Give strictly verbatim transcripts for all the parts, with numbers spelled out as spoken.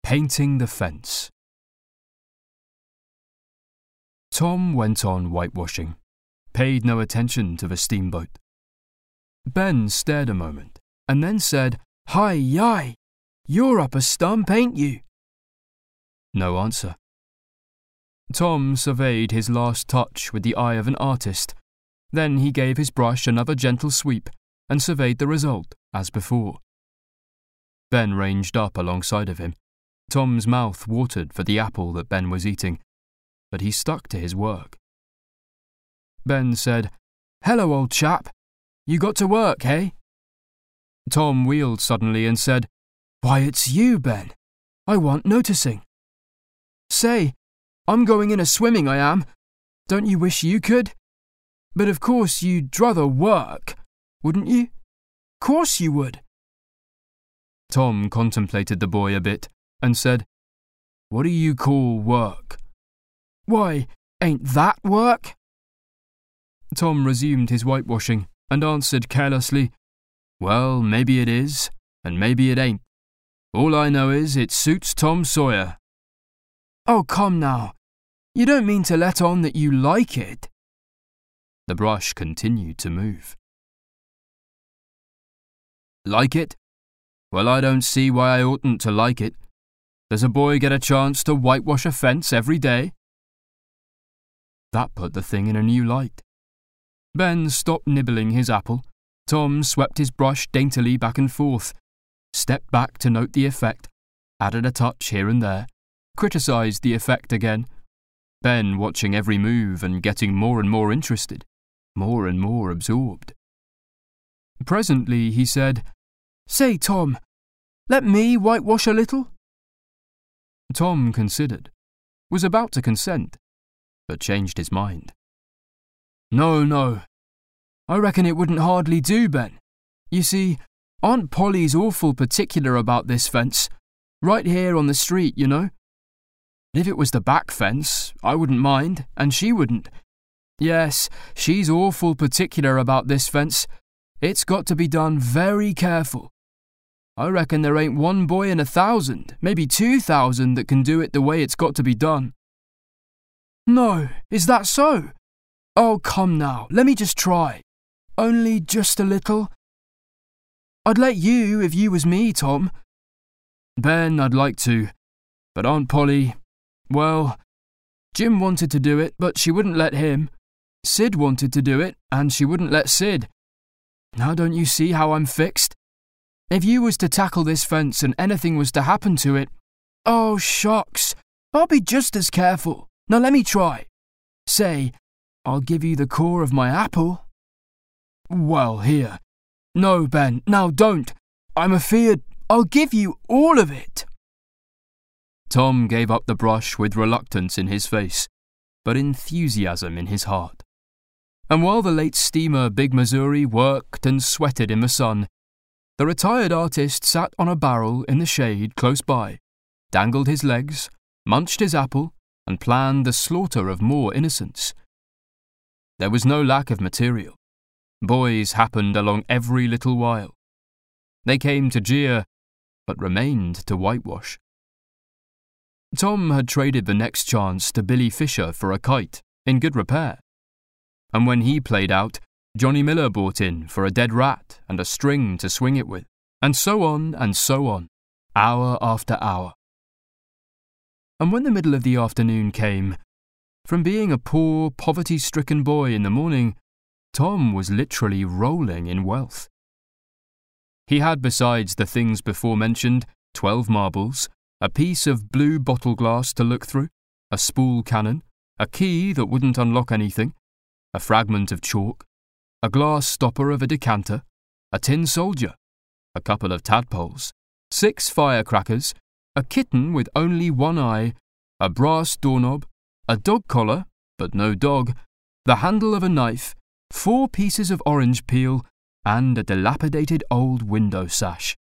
Painting the Fence. Tom went on whitewashing, paid no attention to the steamboat. Ben stared a moment, and then said, "Hi, yi! You're up a stump, ain't you?" No answer. Tom surveyed his last touch with the eye of an artist. Then he gave his brush another gentle sweep and surveyed the result, as before. Ben ranged up alongside of him. Tom's mouth watered for the apple that Ben was eating, but he stuck to his work. Ben said, "Hello, old chap. You got to work, hey?" Tom wheeled suddenly and said, "Why, it's you, Ben. I want noticing. Say, I'm going in a swimming, I am. Don't you wish you could? But of course you'd druther work, wouldn't you? Course you would." Tom contemplated the boy a bit and said, "What do you call work?" "Why, ain't that work?" Tom resumed his whitewashing and answered carelessly, "Well, maybe it is, and maybe it ain't. All I know is it suits Tom Sawyer." "Oh, come now. You don't mean to let on that you like it?" The brush continued to move. "Like it? Well, I don't see why I oughtn't to like it. Does a boy get a chance to whitewash a fence every day?" That put the thing in a new light. Ben stopped nibbling his apple. Tom swept his brush daintily back and forth, stepped back to note the effect, added a touch here and there, criticised the effect again, Ben watching every move and getting more and more interested, more and more absorbed. Presently he said, "Say, Tom, let me whitewash a little?" Tom considered, was about to consent, but changed his mind. "No, no. I reckon it wouldn't hardly do, Ben. You see, Aunt Polly's awful particular about this fence, right here on the street, you know. If it was the back fence, I wouldn't mind, and she wouldn't. Yes, she's awful particular about this fence. It's got to be done very careful. I reckon there ain't one boy in a thousand, maybe two thousand, that can do it the way it's got to be done." "No, is that so? Oh, come now, let me just try. Only just a little. I'd let you if you was me, Tom." "Ben, I'd like to, but Aunt Polly, well, Jim wanted to do it, but she wouldn't let him. Sid wanted to do it, and she wouldn't let Sid. Now don't you see how I'm fixed? If you was to tackle this fence and anything was to happen to it, oh, shucks, I'll be just as careful. Now let me try. Say, I'll give you the core of my apple." "Well, here. No, Ben, now don't. I'm afeard I'll give you all of it." Tom gave up the brush with reluctance in his face, but enthusiasm in his heart. And while the late steamer Big Missouri worked and sweated in the sun, the retired artist sat on a barrel in the shade close by, dangled his legs, munched his apple, and planned the slaughter of more innocents. There was no lack of material. Boys happened along every little while. They came to jeer, but remained to whitewash. Tom had traded the next chance to Billy Fisher for a kite, in good repair. And when he played out, Johnny Miller bought in for a dead rat and a string to swing it with, and so on and so on, hour after hour. And when the middle of the afternoon came, from being a poor, poverty-stricken boy in the morning, Tom was literally rolling in wealth. He had, besides the things before mentioned, twelve marbles, a piece of blue bottle glass to look through, a spool cannon, a key that wouldn't unlock anything, a fragment of chalk, a glass stopper of a decanter, a tin soldier, a couple of tadpoles, six firecrackers, a kitten with only one eye, a brass doorknob, a dog collar, but no dog, the handle of a knife, four pieces of orange peel, and a dilapidated old window sash.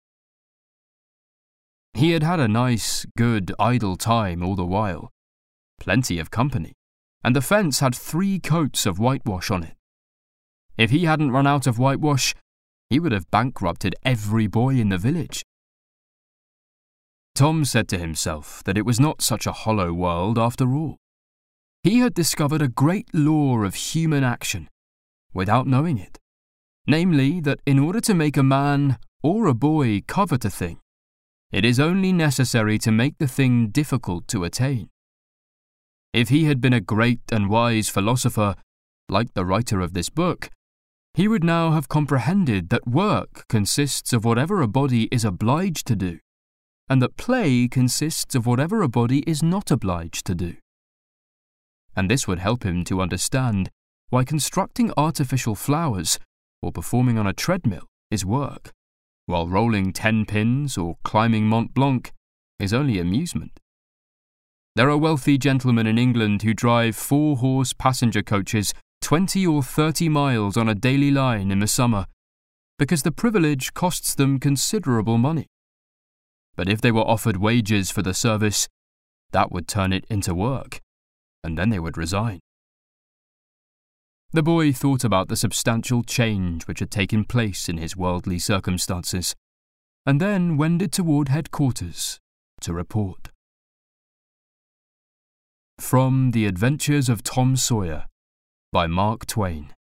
He had had a nice, good, idle time all the while. Plenty of company, and the fence had three coats of whitewash on it. If he hadn't run out of whitewash, he would have bankrupted every boy in the village. Tom said to himself that it was not such a hollow world after all. He had discovered a great law of human action, without knowing it, namely that in order to make a man or a boy covet a thing, it is only necessary to make the thing difficult to attain. If he had been a great and wise philosopher, like the writer of this book, he would now have comprehended that work consists of whatever a body is obliged to do, and that play consists of whatever a body is not obliged to do. And this would help him to understand why constructing artificial flowers or performing on a treadmill is work, while rolling ten pins or climbing Mont Blanc is only amusement. There are wealthy gentlemen in England who drive four-horse passenger coaches twenty or thirty miles on a daily line in the summer, because the privilege costs them considerable money. But if they were offered wages for the service, that would turn it into work, and then they would resign. The boy thought about the substantial change which had taken place in his worldly circumstances, and then wended toward headquarters to report. From The Adventures of Tom Sawyer by Mark Twain.